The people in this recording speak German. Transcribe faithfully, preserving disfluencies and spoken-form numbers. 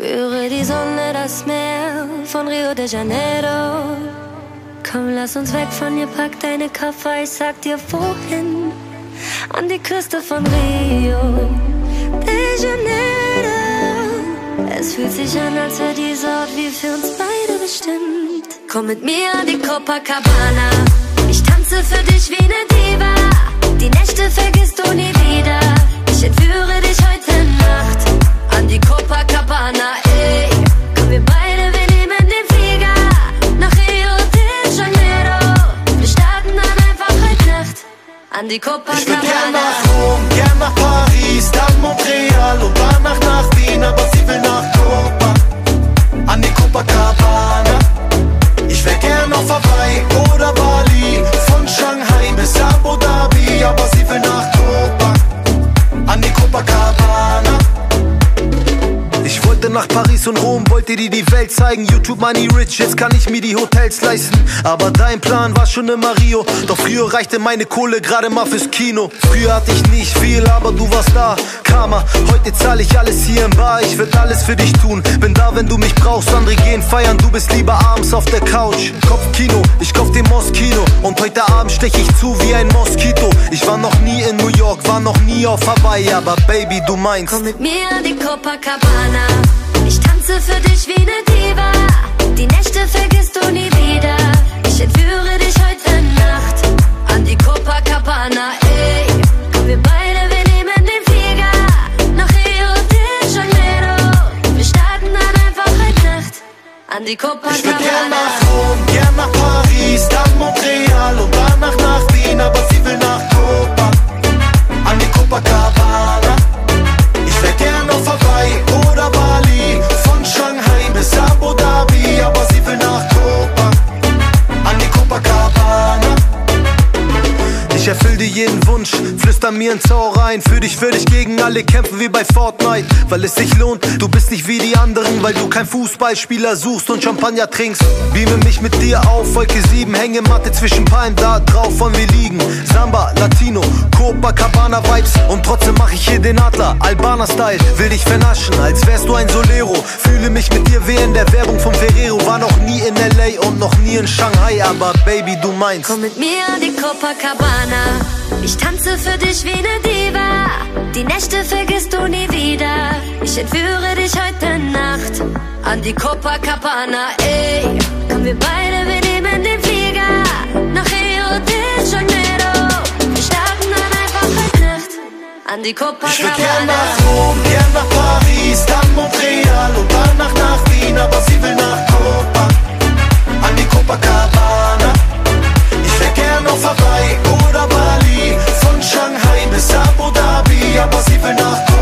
Spüre die Sonne, das Meer von Rio de Janeiro. Komm, lass uns weg von hier, pack deine Koffer, ich sag dir wohin. An die Küste von Rio de Janeiro. Es fühlt sich an, als wäre dieser Ort wie für uns beide bestimmt. Komm mit mir an die Copacabana. Ich tanze für dich wie ne Diva. Die Nächte vergisst du nie wieder. Ich entführe dich heute Nacht an die Copacabana, ey. Komm, wir beide, wir nehmen den Flieger nach Rio de Janeiro. Wir starten dann einfach heute Nacht an die Copacabana. Ich will gern nach Rom, gern nach Paris, dann Montreal und danach nach Wien, aber sie will nach Copa, an die Copacabana. Ich wär gern auf Hawaii oder Bali, von Shanghai bis Abu Dhabi, aber sie will nach Copa, an die Copacabana. Ich wollte nach Paris und Rom, wollte dir die Welt zeigen. YouTube Money Rich, jetzt kann ich mir die Hotels leisten. Aber dein Plan war schon immer Rio. Doch früher reichte meine Kohle gerade mal fürs Kino. Früher hatte ich nicht viel, aber du warst da. Karma, heute zahle ich alles hier im Bar. Ich werd alles für dich tun, bin da, wenn du mich brauchst. Andere gehen feiern, du bist lieber abends auf der Couch. Kopfkino, ich kauf den Moskino. Und heute Abend stech ich zu wie ein Moskito. Ich war noch nie in New York, war noch nie auf Hawaii. Aber Baby, du meinst, komm mit mir an die Copacabana. Ich tanze für dich wie ne Diva. Die Nächte vergisst du nie wieder. Ich entführe dich heute Nacht an die Copacabana, ey. Komm, wir beide, wir nehmen den Flieger nach Rio de Janeiro. Wir starten dann einfach heute Nacht an die Copacabana. Ich will gern nach Rom, gern nach Paris, dann Montreal und danach nach Wien, aber sie will nach Copa, an die Copacabana. Ich wär gern auf Hawaii oder Bali, von Shanghai bis Abu Dhabi, aber sie will nach Copa, an die Copacabana. Ich erfüll dir jeden Wunsch, flüster mir ins Ohr rein. Für dich würde ich gegen alle kämpfen wie bei Fortnite, weil es sich lohnt, du bist nicht wie die anderen. Weil du kein Fußballspieler suchst und Champagner trinkst. Beame mich mit dir auf, Wolke sieben, Hängematte zwischen Palmen, da drauf wollen wir liegen. Samba, Latino, Copacabana Vibes. Und trotzdem mach ich hier den Adler, Albaner Style. Will dich vernaschen, als wärst du ein Solero. Fühle mich mit dir wie in der Werbung von Ferrero. War noch nie in L A und noch nie in Shanghai, aber Baby, du meinst, komm mit mir an die Copacabana. Ich tanze für dich wie ne Diva. Die Nächte vergisst du nie wieder. Ich entführe dich heute Nacht an die Copacabana, ey. Komm, wir beide, wir nehmen den Flieger nach Rio de Janeiro. Wir starten dann einfach heute Nacht an die Copacabana. ich will gern nach Rom, gern nach Paris, dann Montreal und danach nach Wien, aber sie will nach Copa, an die Copacabana. Ich wär gern auf Hawaii oder Bali, von Shanghai bis Abu Dhabi, aber sie will nach Copa.